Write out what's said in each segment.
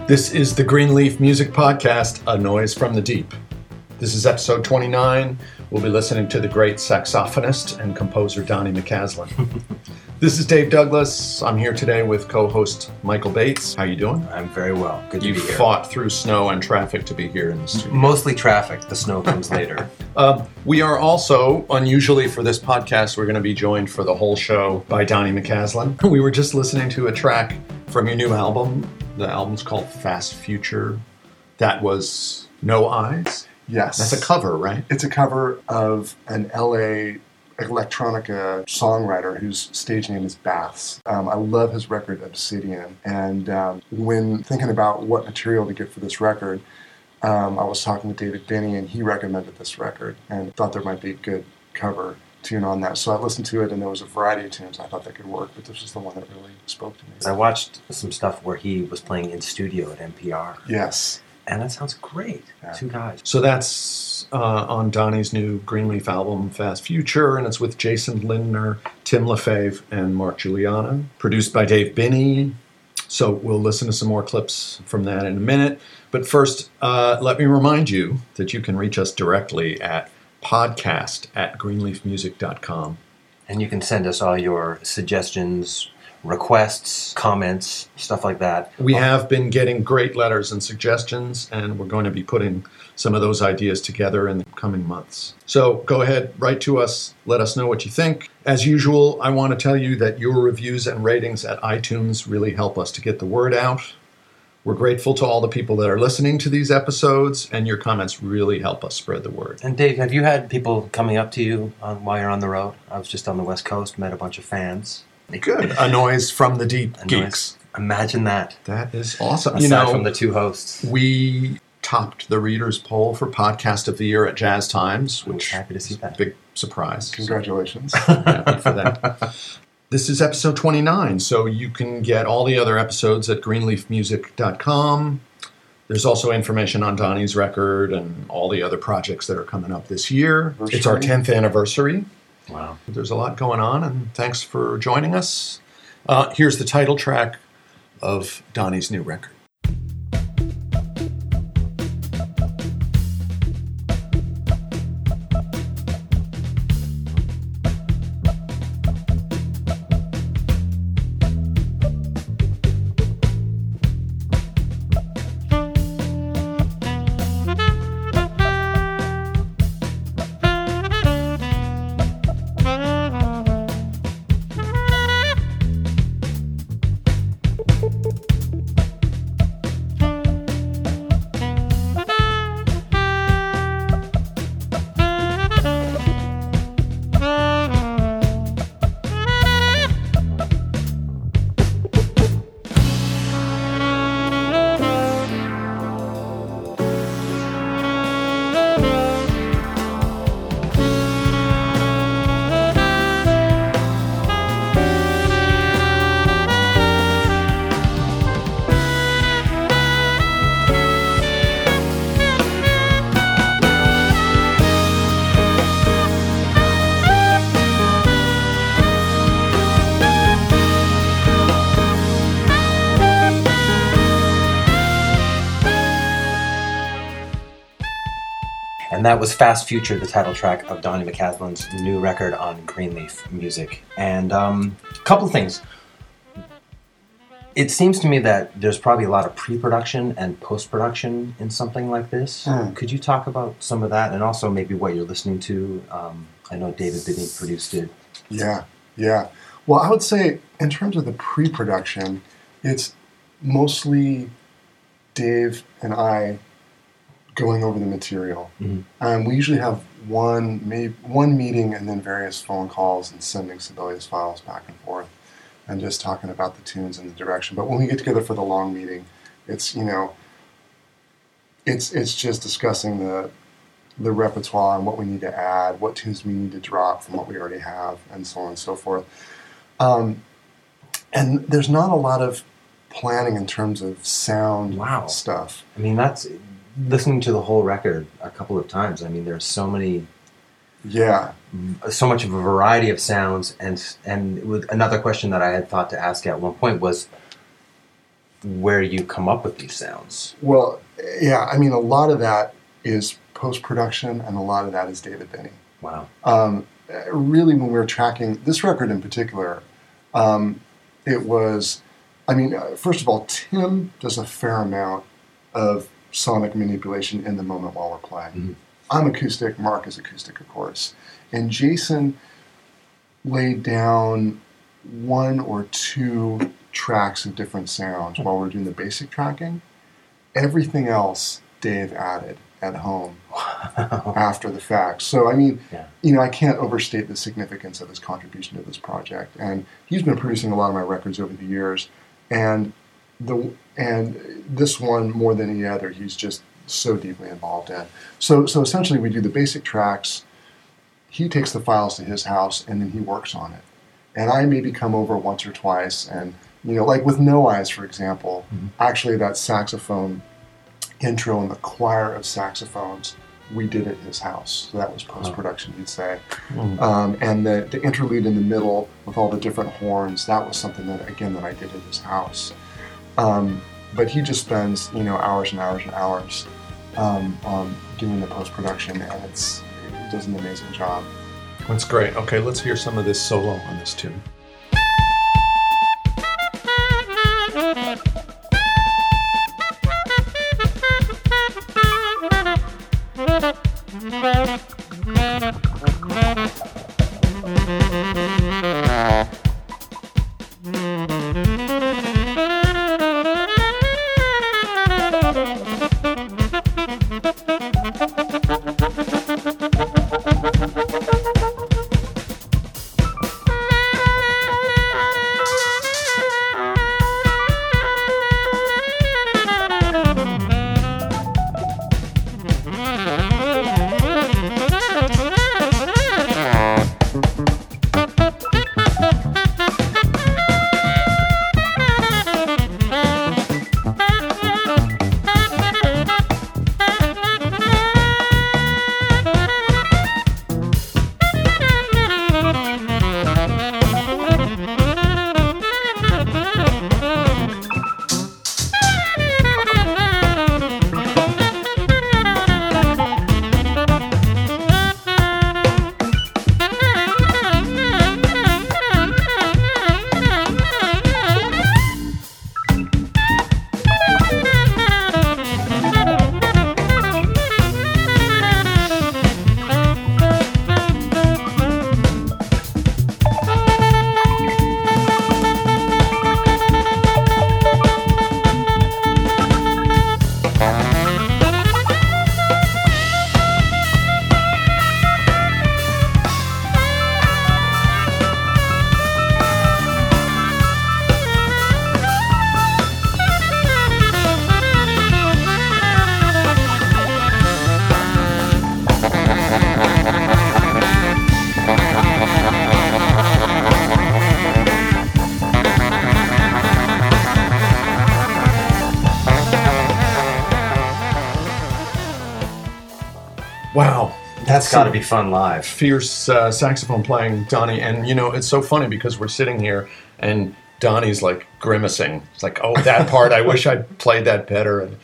This is the Greenleaf Music Podcast, A Noise from the Deep. This is episode 29. We'll be listening to the great saxophonist and composer Donnie McCaslin. This is Dave Douglas. I'm here today with co-host Michael Bates. How you doing? I'm very well. Good to be here. You fought through snow and traffic to be here in the studio. Mostly traffic. The snow comes later. We are also, unusually for this podcast, we're going to be joined for the whole show by Donnie McCaslin. We were just listening to a track from your new album. The album's called Fast Future. That was No Eyes? Yes. That's a cover, right? It's a cover of an LA electronica songwriter whose stage name is Baths. I love his record Obsidian. And when thinking about what material to get for this record, I was talking with David Binney, and he recommended this record and thought there might be a good cover tune on that. So I listened to it, and there was a variety of tunes I thought that could work, but this was the one that really spoke to me. I watched some stuff where he was playing in studio at NPR. Yes. And that sounds great. Yeah. Two guys. So that's on Donnie's new Greenleaf album, Fast Future, and it's with Jason Lindner, Tim LaFave, and Mark Giuliano. Produced by Dave Binney. So we'll listen to some more clips from that in a minute. But first, let me remind you that you can reach us directly at podcast@greenleafmusic.com. And you can send us all your suggestions, requests, comments, stuff like that. We have been getting great letters and suggestions, and we're going to be putting some of those ideas together in the coming months. So go ahead, write to us, let us know what you think. As usual, I want to tell you that your reviews and ratings at iTunes really help us to get the word out. We're grateful to all the people that are listening to these episodes, and your comments really help us spread the word. And Dave, have you had people coming up to you while you're on the road? I was just on the West Coast, met a bunch of fans. Good. A Noise from the Deep Geeks. Imagine that. That is awesome. Aside from the two hosts. We topped the Readers' Poll for Podcast of the Year at Jazz Times, which happy to see that. Big surprise. Congratulations. Happy for that. This is episode 29, so you can get all the other episodes at greenleafmusic.com. There's also information on Donnie's record and all the other projects that are coming up this year. It's our 10th anniversary. Wow. There's a lot going on, and thanks for joining us. Here's the title track of Donnie's new record. And that was Fast Future, the title track of Donnie McCaslin's new record on Greenleaf Music. And a couple of things. It seems to me that there's probably a lot of pre-production and post-production in something like this. Could you talk about some of that, and also maybe what you're listening to? I know David Binney produced it. Yeah. Well, I would say in terms of the pre-production, it's mostly Dave and I going over the material. Mm-hmm. We usually have one meeting and then various phone calls and sending Sibelius files back and forth and just talking about the tunes and the direction. But when we get together for the long meeting, it's it's just discussing the repertoire and what we need to add, what tunes we need to drop from what we already have, and so on and so forth. And there's not a lot of planning in terms of sound stuff. I mean, that's listening to the whole record a couple of times. I mean, there's so many Yeah. So much of a variety of sounds, and with another question that I had thought to ask at one point was, where you come up with these sounds. Well, yeah, I mean, a lot of that is post-production, and a lot of that is David Binney. Wow. Really, when we were tracking this record in particular, it was, I mean, first of all, Tim does a fair amount of sonic manipulation in the moment while we're playing. Mm-hmm. I'm acoustic, Mark is acoustic, of course. And Jason laid down one or two tracks of different sounds while we're doing the basic tracking. Everything else Dave added at home after the fact. So, I mean, you know, I can't overstate the significance of his contribution to this project. And he's been producing a lot of my records over the years. And this one, more than any other, he's just so deeply involved in. So essentially we do the basic tracks, he takes the files to his house, and then he works on it. And I maybe come over once or twice, and, you know, like with No Eyes, for example, actually that saxophone intro and the choir of saxophones, we did at his house. So that was post-production, you'd say. And the interlude in the middle with all the different horns, that was something that, again, that I did at his house. But he just spends, you know, hours and hours and hours on doing the post-production, and he does an amazing job. That's great. Okay, let's hear some of this solo on this tune. Wow. That's got to be fun live. Fierce saxophone playing, Donnie. And, you know, it's so funny because we're sitting here and Donnie's like grimacing. It's like, oh, that part, I wish I'd played that better. And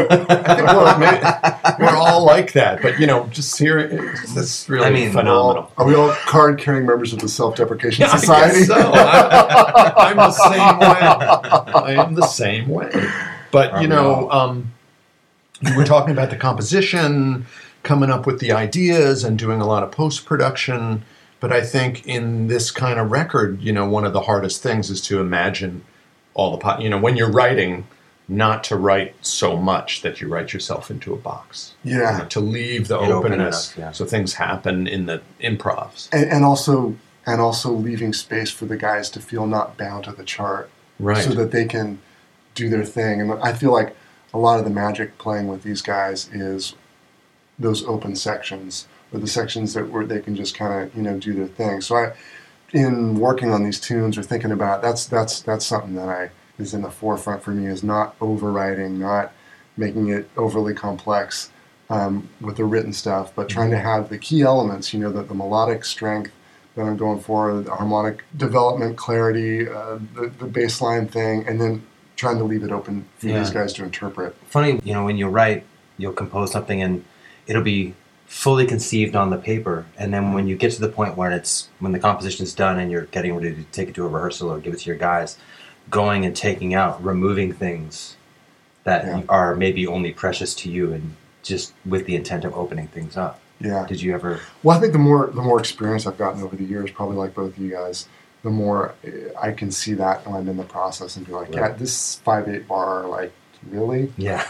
I think we're all like that. But, you know, just hearing it's really phenomenal. Are we all card-carrying members of the Self-Deprecation Society? I guess so. I'm the same way. I am the same way. But, you know, you were talking about the composition, coming up with the ideas and doing a lot of post-production. But I think in this kind of record, you know, one of the hardest things is to imagine all the, you know, when you're writing, not to write so much that you write yourself into a box. Yeah. You know, to leave the openness so things happen in the improvs. And also leaving space for the guys to feel not bound to the chart. Right. So that they can do their thing. And I feel like a lot of the magic playing with these guys is those open sections, or the sections where they can just kind of, you know, do their thing. So in working on these tunes or thinking about, that's something that is in the forefront for me, is not overwriting, not making it overly complex with the written stuff, but trying to have the key elements, you know, the melodic strength that I'm going for, the harmonic development, clarity, the bass line thing, and then trying to leave it open for Yeah. these guys to interpret. Funny, when you write, you'll compose something and it'll be fully conceived on the paper, and then when you get to the point when the composition is done and you're getting ready to take it to a rehearsal or give it to your guys, going and taking out, removing things that Yeah. are maybe only precious to you, and just with the intent of opening things up. Yeah. Did you ever? Well, I think the more experience I've gotten over the years, probably like both of you guys, the more I can see that when I'm in the process and be like, yeah, this 5/8 bar, like, really? Yeah.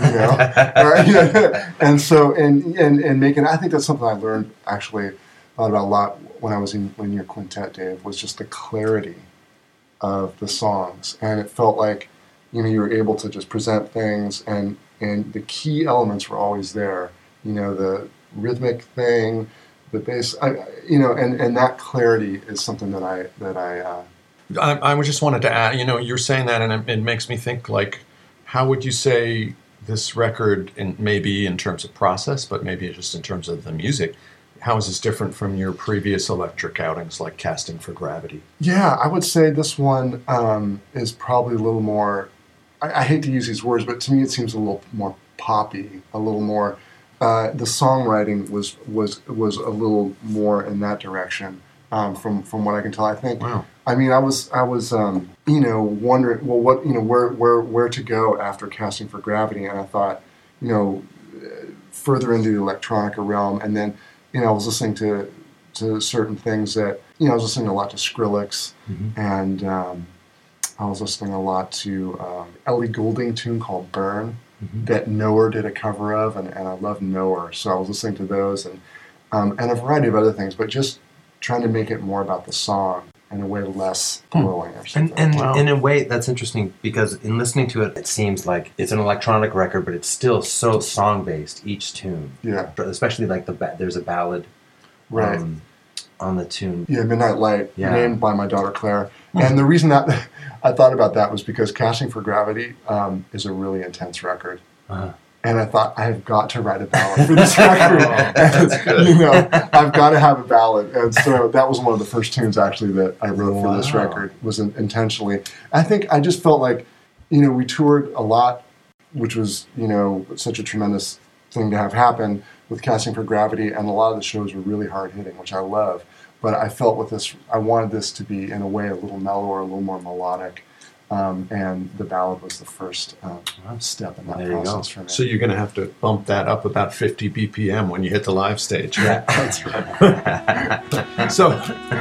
And so, and making, I think that's something I learned, actually, thought about a lot when I was in your quintet, Dave, was just the clarity of the songs. And it felt like, you were able to just present things, and the key elements were always there. The rhythmic thing, the bass, and that clarity is something that I just wanted to add, you're saying that, and it makes me think, like, how would you say this record, maybe in terms of process, but maybe just in terms of the music, how is this different from your previous electric outings, like Casting for Gravity? Yeah, I would say this one is probably a little more, I hate to use these words, but to me it seems a little more poppy, a little more, the songwriting was a little more in that direction, from what I can tell. I think, Wow. I mean, I was wondering, well, what, where to go after Casting for Gravity, and I thought, further into the electronica realm, and then, I was listening to certain things that, I was listening a lot to Skrillex, Mm-hmm. and I was listening a lot to Ellie Goulding tune called Burn, Mm-hmm. that Knower did a cover of, and I love Knower, so I was listening to those, and a variety of other things, but just trying to make it more about the song in a way less glowing or something. And Wow. in a way, that's interesting, because in listening to it, it seems like it's an electronic record, but it's still so song-based, each tune. Yeah. Especially like there's a ballad Right. On the tune. Yeah, Midnight Light, Yeah. named by my daughter Claire. And the reason that I thought about that was because Casting for Gravity is a really intense record. Uh-huh. And I thought, I have got to write a ballad for this record. That's good. I've got to have a ballad. And so that was one of the first tunes, actually, that I wrote for this Wow. record, was intentionally. I think I just felt like, we toured a lot, which was, such a tremendous thing to have happen with Casting for Gravity, and a lot of the shows were really hard-hitting, which I love. But I felt with this, I wanted this to be, in a way, a little mellower, a little more melodic. And the ballad was the first step in that There you go. process for me. So you're going to have to bump that up about 50 BPM when you hit the live stage. Yeah. That's right. So,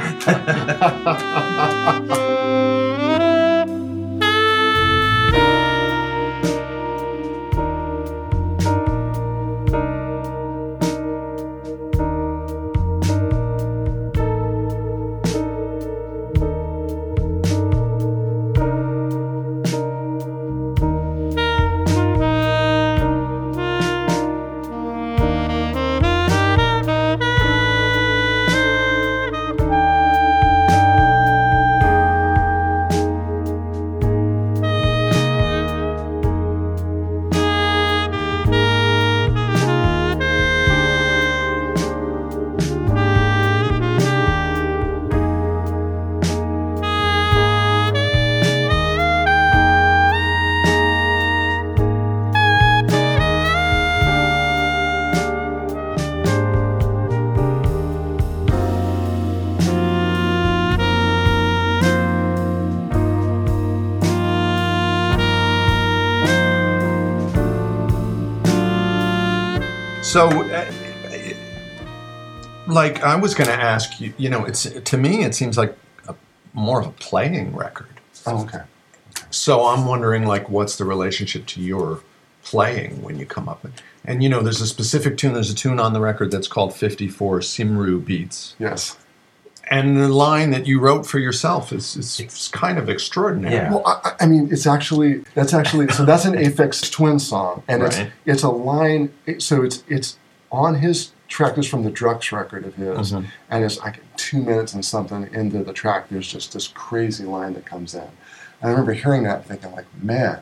like, I was going to ask you, it's, to me, it seems like more of a playing record. Oh, okay. So I'm wondering, like, what's the relationship to your playing when you come up? And there's a specific tune, there's a tune on the record that's called 54 Simru Beats. Yes. And the line that you wrote for yourself is kind of extraordinary. Yeah. Well, I mean, that's actually so that's an Aphex Twin song, and Right. it's a line. So it's on his track. This is from the Drux record of his, Mhm. and it's like 2 minutes and something into the track. There's just this crazy line that comes in. And I remember hearing that, and thinking, like, man,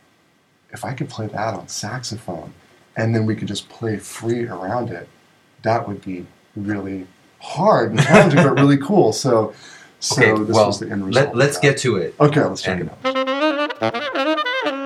if I could play that on saxophone, and then we could just play free around it, that would be really hard and challenging, but really cool. So Okay, this well, was the end result. let's of get to it. that. Okay, let's check And- it out.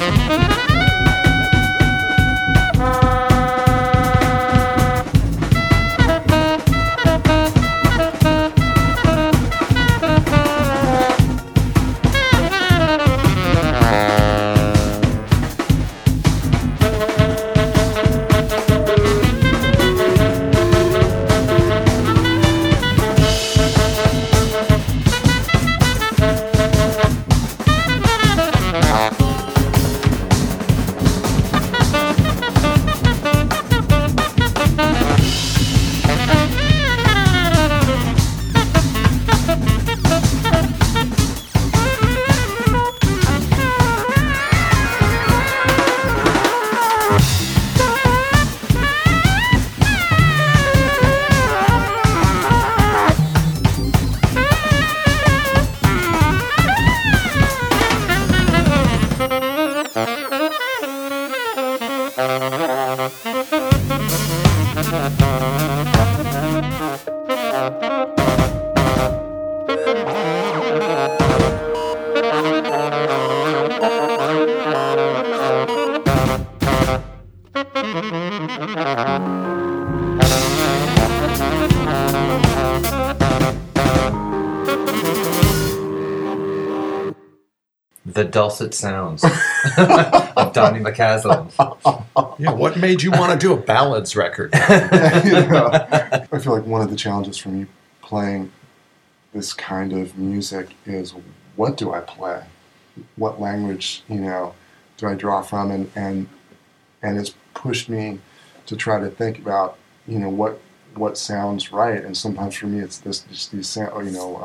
The dulcet sounds of Donny McCaslin. Yeah, what made you want to do a ballads record? I feel like one of the challenges for me playing this kind of music is, what do I play? What language, do I draw from? And it's pushed me to try to think about, what sounds right. And sometimes for me, it's these sound,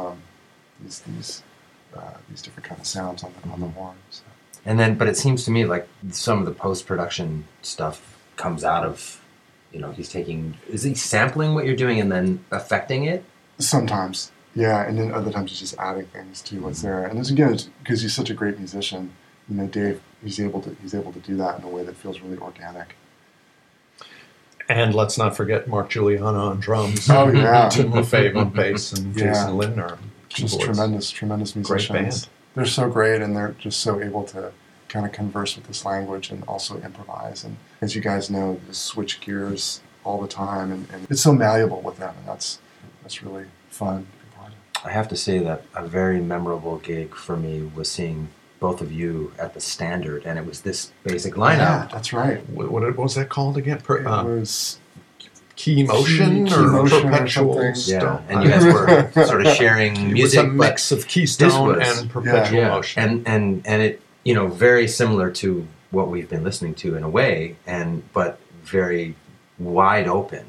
these different kind of sounds on the horn. So. And then, but it seems to me like some of the post-production stuff comes out of, is he sampling what you're doing and then affecting it? Sometimes, yeah, and then other times he's just adding things to what's there. And this again, because he's such a great musician, Dave, he's able to do that in a way that feels really organic. And let's not forget Mark Giuliano on drums. Oh yeah, Tim LaFave on bass, and Jason Lindner on just keyboards. tremendous musicians. Great band. They're so great, and they're just so able to kind of converse with this language and also improvise. And as you guys know, just switch gears all the time, and it's so malleable with them, and that's really fun to be part of. I have to say that a very memorable gig for me was seeing both of you at the Standard, and it was this basic lineup. Yeah, that's right. What was that called again? It was Key Motion Key or Motion or Perpetual something. Stone? Yeah, and you guys were sort of sharing music. It was a mix of Keystone and Perpetual Motion. And it, very similar to what we've been listening to in a way, but very wide open.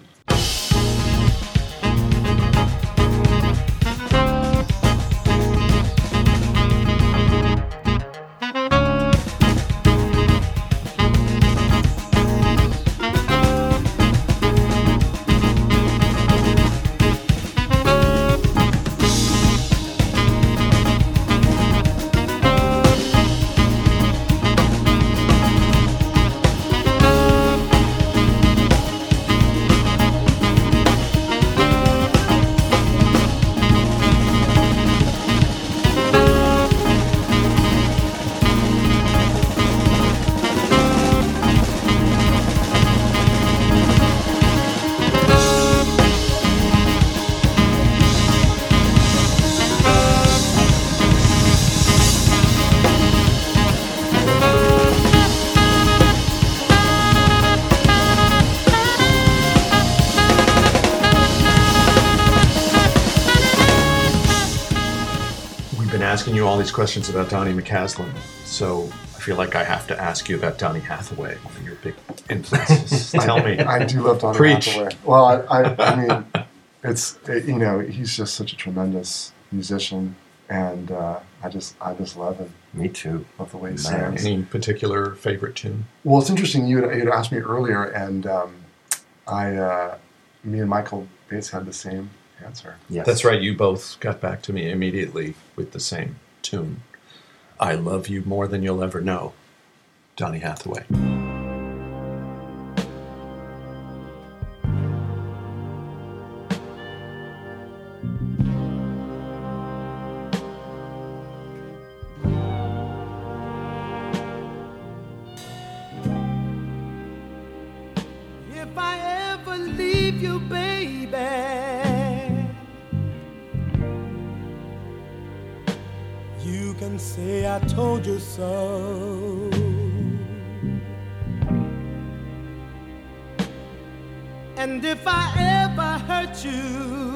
Asking you all these questions about Donny McCaslin, so I feel like I have to ask you about Donny Hathaway, one of your big influences. Tell me. I do love Donny Preach. Hathaway. Well, I mean, he's just such a tremendous musician, and I just love him. Me too. Love the way he Man. sings. Any particular favorite tune? Well, it's interesting. You had asked me earlier, and me and Michael Bates had the same answer. Yes. That's right. You both got back to me immediately with the same tune. I love you more than you'll ever know. Donny Hathaway. leave you, baby. You can say I told you so. And if I ever hurt you,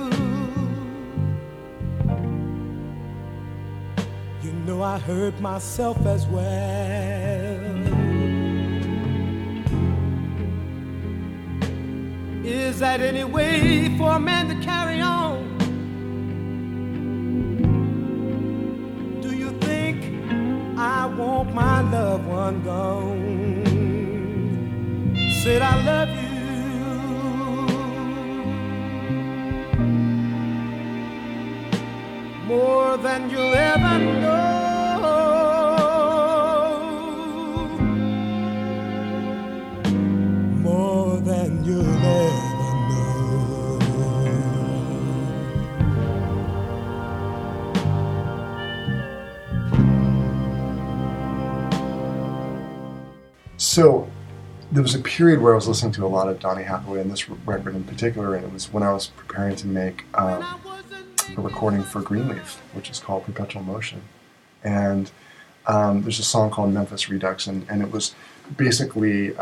you know I hurt myself as well. Is that any way for a man to carry on? Do you think I want my loved one gone? Said I love you more than you'll ever know, more than you'll ever know. So there was a period where I was listening to a lot of Donny Hathaway, and this record in particular, and it was when I was preparing to make a recording for Greenleaf, which is called Perpetual Motion. And there's a song called Memphis Redux, and it was basically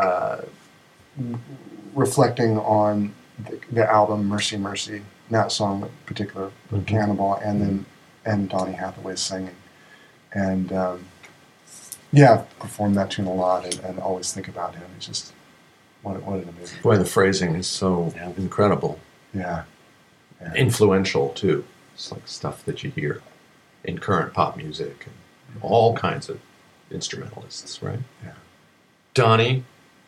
reflecting on the album Mercy Mercy, that song in particular, Cannibal, and Donny Hathaway's singing. And yeah, I've performed that tune a lot and always think about him. He's just, what an amazing. Boy, the phrasing is so incredible. Yeah. Influential, too. It's like stuff that you hear in current pop music and all kinds of instrumentalists, right? Yeah. Donny,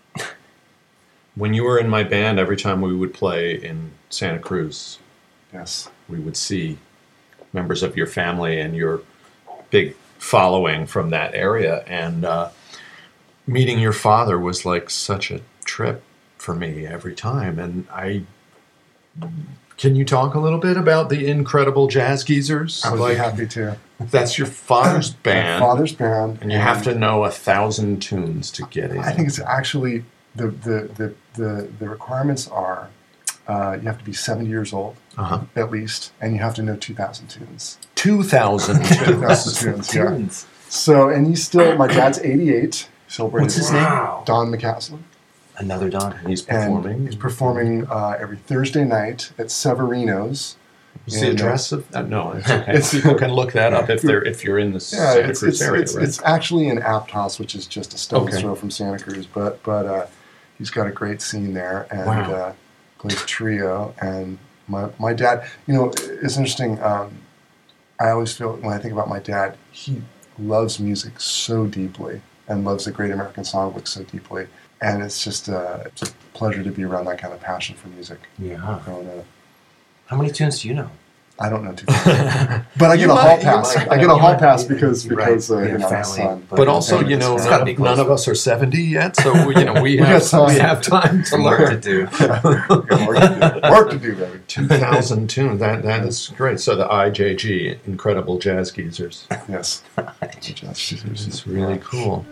when you were in my band, every time we would play in Santa Cruz, Yes. we would see members of your family and your big following from that area. And meeting your father was like such a trip for me every time. And can you talk a little bit about the Incredible Jazz Geezers? I would be happy to. That's your father's band. My father's band. And you have to know 1,000 tunes to get in. I think it's actually, the requirements are, you have to be 70 years old, at least, and you have to know 2,000 tunes. 2,000 tunes. 2,000 tunes, yeah. So, and he's still, my dad's 88. What's his name? Don McCaslin. Another Don. And he's performing. And he's performing every Thursday night at Severino's. What's the address of that? No, it's okay. People can look that up if you're in the Santa Cruz area, right? It's actually in Aptos, which is just a stone's throw from Santa Cruz, but he's got a great scene there and plays trio. And my dad, it's interesting. I always feel when I think about my dad, he loves music so deeply and loves the Great American Songbook so deeply. And it's just it's a pleasure to be around that kind of passion for music. Yeah. How many tunes do you know? I don't know too much. But I get a hall pass. I get a hall pass because my son. But also, none of us are 70 yet, so we have time to learn. Work to do. Work to do, baby. 2,000 tunes. That is great. So the IJG, Incredible Jazz Geezers. Yes. This is really cool.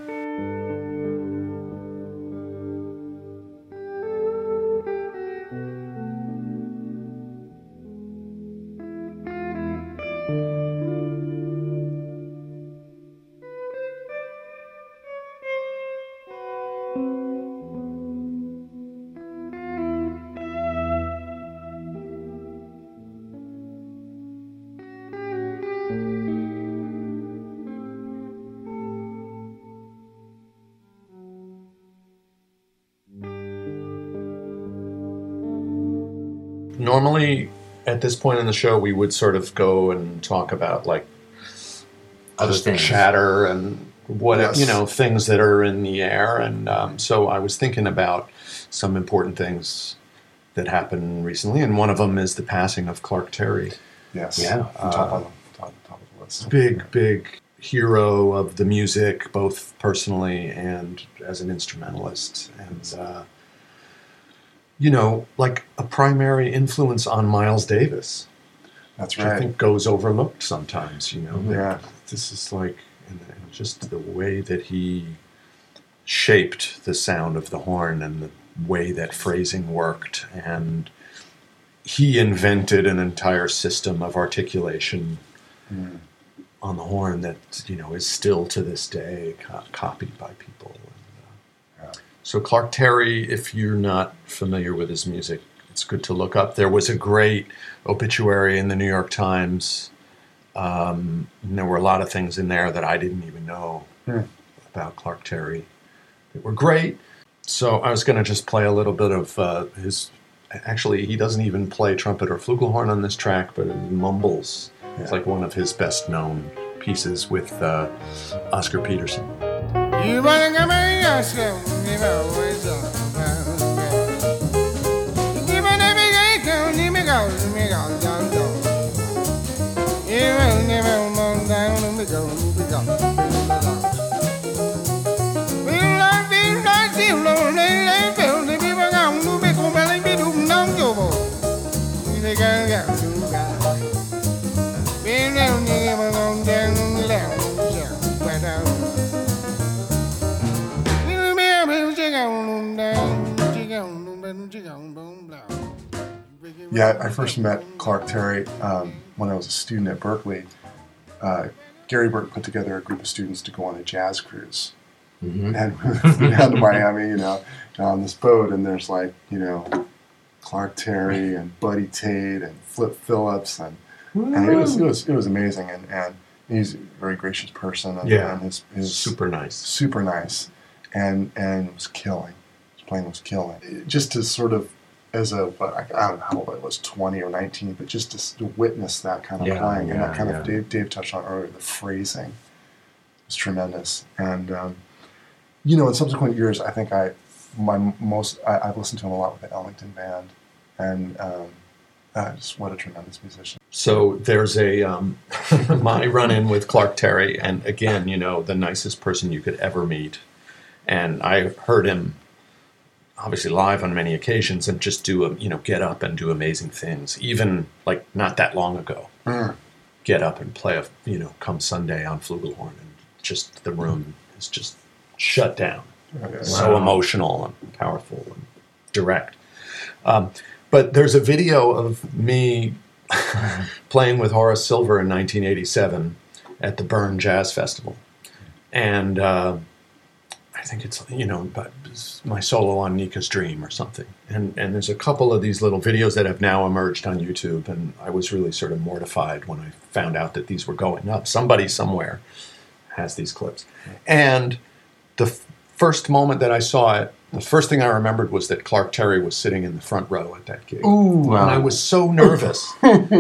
Normally, at this point in the show, we would sort of go and talk about like other things, chatter and things that are in the air. And so I was thinking about some important things that happened recently, and one of them is the passing of Clark Terry. Yes. Yeah. Top of the list. Big hero of the music, both personally and as an instrumentalist, and like a primary influence on Miles Davis. That's which right. I think goes overlooked sometimes. Yeah. This is like, and just the way that he shaped the sound of the horn and the way that phrasing worked, and he invented an entire system of articulation on the horn that, is still to this day copied by people. So Clark Terry, if you're not familiar with his music, it's good to look up. There was a great obituary in the New York Times. And there were a lot of things in there that I didn't even know about Clark Terry that were great. So I was going to just play a little bit of his... Actually, he doesn't even play trumpet or flugelhorn on this track, but it mumbles. Yeah. It's like one of his best-known pieces with Oscar Peterson. Yeah, I first met Clark Terry when I was a student at Berkeley. Gary Burke put together a group of students to go on a jazz cruise. Mm-hmm. And we flew down to Miami, on this boat, and there's Clark Terry and Buddy Tate and Flip Phillips, and it was amazing. And he's a very gracious person, and his super nice, and was killing. His playing was killing. Just to sort of, I don't know how old I was, 20 or 19, but just to witness that kind of playing, and that kind of Dave touched on earlier, the phrasing was tremendous. And in subsequent years, I think I've listened to him a lot with the Ellington Band, and just what a tremendous musician. So there's my run-in with Clark Terry, and again, the nicest person you could ever meet. And I heard him obviously live on many occasions and just get up and do amazing things. Even not that long ago, get up and play Come Sunday on flugelhorn, and just the room is just shut down. Okay. So emotional and powerful and direct. But there's a video of me playing with Horace Silver in 1987 at the Bern Jazz Festival. And I think it's, my solo on Nika's Dream or something. And there's a couple of these little videos that have now emerged on YouTube, and I was really sort of mortified when I found out that these were going up. Somebody somewhere has these clips. And the first moment that I saw it, the first thing I remembered was that Clark Terry was sitting in the front row at that gig. Ooh, wow. And I was so nervous.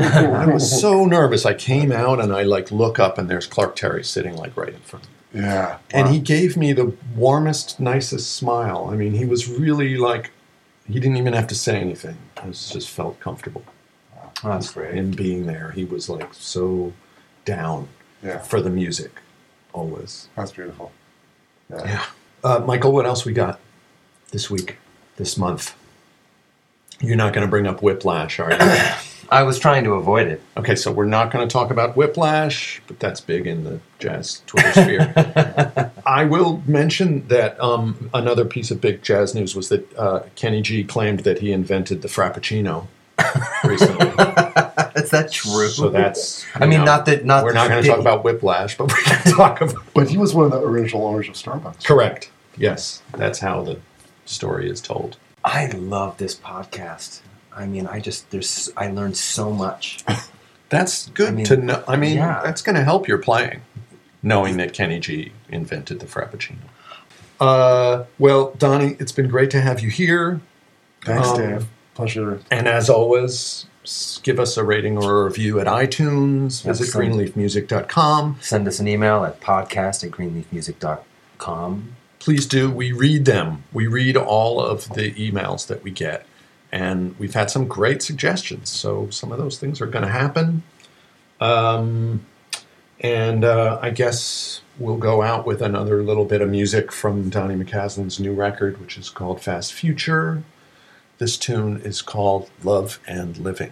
I came out and I look up and there's Clark Terry sitting right in front of me. Yeah. Wow. And he gave me the warmest, nicest smile. I mean, he was really he didn't even have to say anything. I just felt comfortable. Wow. Oh, that's great. In being there. He was so down for the music, always. That's beautiful. Yeah. Michael, what else we got this month? You're not going to bring up Whiplash, are you? I was trying to avoid it. Okay, so we're not going to talk about Whiplash, but that's big in the jazz Twitter sphere. I will mention that another piece of big jazz news was that Kenny G claimed that he invented the Frappuccino recently. Is that true? So that's... not we're not going to talk about Whiplash, but we're going to talk about... But he was one of the original owners of Starbucks. Correct. Yes, that's how the story is told. I love this podcast. I mean, I learned so much. That's good to know. I mean, that's going to help your playing, knowing that Kenny G invented the Frappuccino. Well, Donnie, it's been great to have you here. Thanks, Dave. Pleasure. And as always, give us a rating or a review at iTunes. Visit greenleafmusic.com. Send us an email at podcast@greenleafmusic.com. Please do. We read them. We read all of the emails that we get. And we've had some great suggestions. So some of those things are going to happen. And I guess we'll go out with another little bit of music from Donnie McCaslin's new record, which is called Fast Future. This tune is called Love and Living.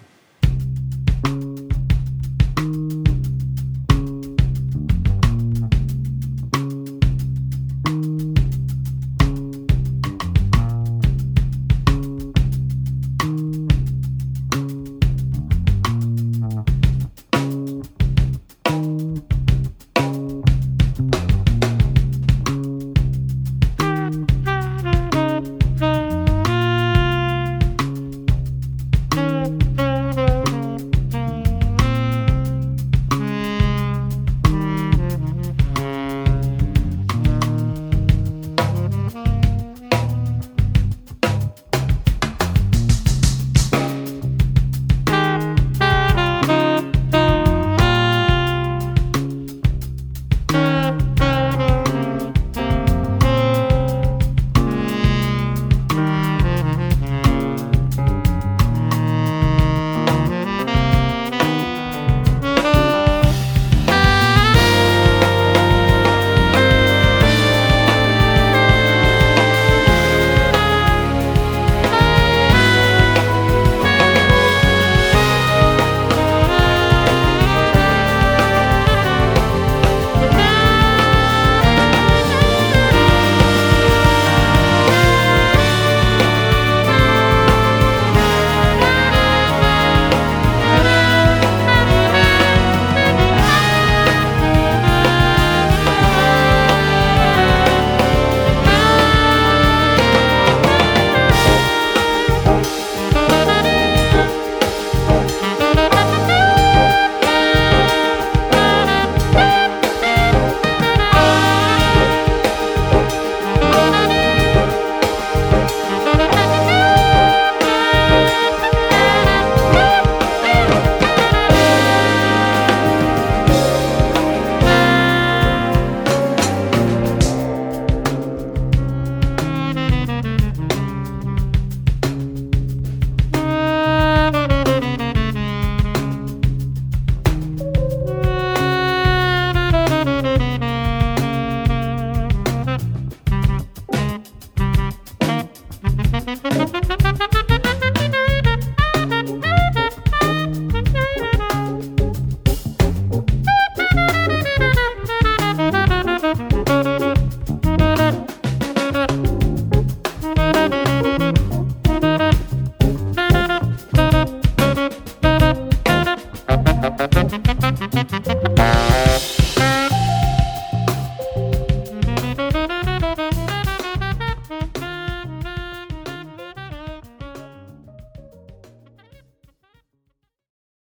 Thank